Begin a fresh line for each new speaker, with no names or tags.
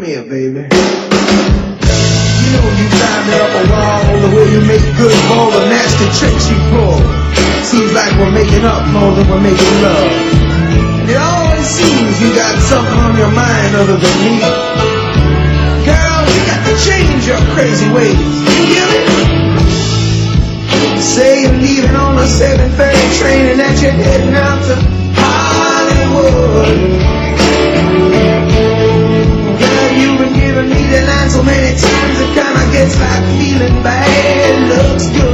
Come here, baby. You know you drive me up a wall, the way you make good for all the nasty tricks you pull. Seems like we're making up more than we're making love. And it always seems you got something on your mind other than me. Girl, you got to change your crazy ways. You get it? Say you're leaving on a 7:30 train and that you're heading out to Hollywood. Girl, you've been giving me the line so many times it kinda gets like feeling bad looks good.